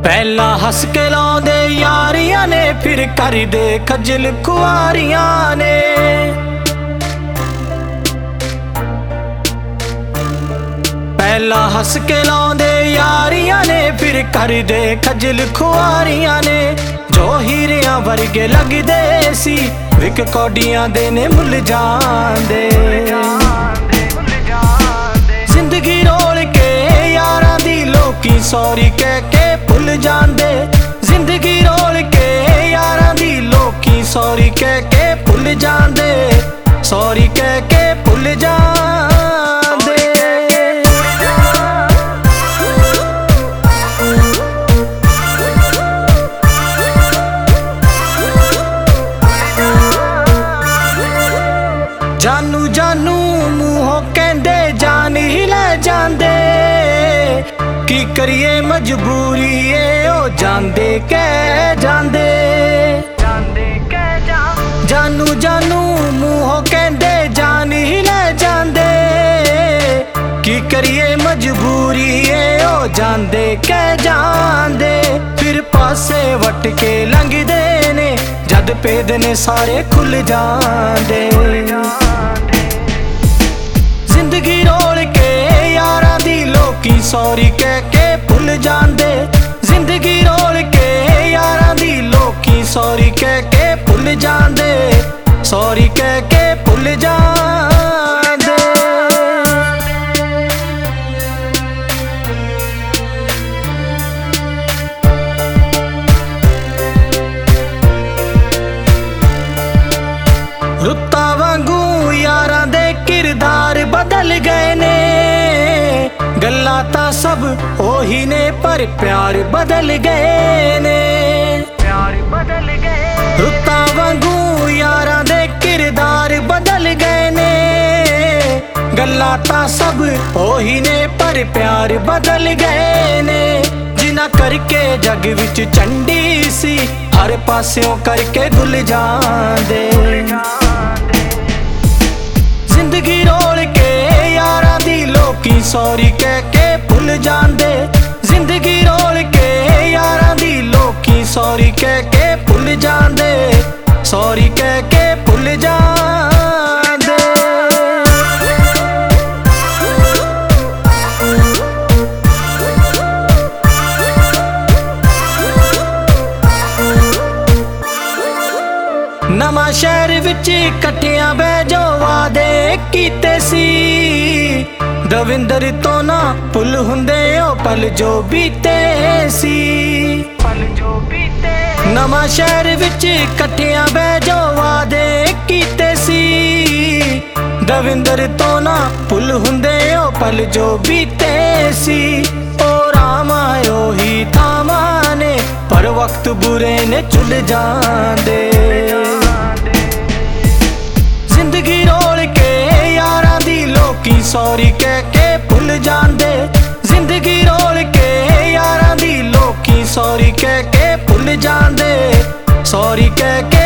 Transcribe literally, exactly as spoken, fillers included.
पहला हस के लाउंदे यारियां ने, फिर करदे खजल खुआरियां ने। पहला हस के लाउंदे यारियां ने, फिर करदे खजल खुआरियां ने। जो हीरियां वर्गे लगदे सी, विक कौडियां दे ने मुल जांदे। जिंदगी रोल के यारां दी लोकी सॉरी कह के भुल जांदे। जिंदगी रोल के यारां दी लोकी सॉरी कह के भुल जांदे। सॉरी कह के भुल जांदे। जानू जानू मूहों कहंदे जान ही ले जांदे। की करिए मजबूरी ए ओ जांदे कह जांदे। जानू जानू मूहों कहंदे जान ही ले जांदे। की करिए मजबूरी ए ओ जांदे कह जांदे। फिर पासे वट के लंघदे ने, जद पेद ने सारे खुल जांदे। जिंदगी रोल के यारां दी लोकी सॉरी कह के भुल जांदे। जिंदगी रोल के यारां दी लोकी सॉरी कह के भुल जांदे। सॉरी कह के भुल जांदे। रुत्ता वांगू यारां दे किरदार बदल गए ने। गल्लां तां सब ओही ने, पर प्यार बदल गए ने। प्यार बदल गए। रुत्ता वांगू यारां दे किरदार बदल गए ने। गल्लां तां सब ओही ने, पर प्यार बदल गए ने। जिन्हां करके जग विच चंडी सी, हर पास्यों करके गुल जांदे। जिंदगी रोल के यारां दी लोकी सॉरी कह के भुल जांदे। जिंदगी रोल के यारां दी लोकी सॉरी कह के भुल जांदे। सॉरी कह के भुल जांदे। नवां शहर विच इकट्ठियां बह जो वादे कीते सी। दविंदर तो ना भुल हुंदे ओ पल जो बीते सी। पल जो बीते। नवां शहर विच इकट्ठियां बह जो वादे कीते सी। दविंदर तो ना भुल हुंदे ओ पल जो बीते सी। ओ रामा ओही थावां ने, पर वक्त बुरे ने चुल जांदे। जिंदगी रोल के यारां दी लोकी सॉरी कह के भुल जांदे। जिंदगी रोल के यारां दी लोकी सॉरी कह के भुल जांदे। सॉरी कह के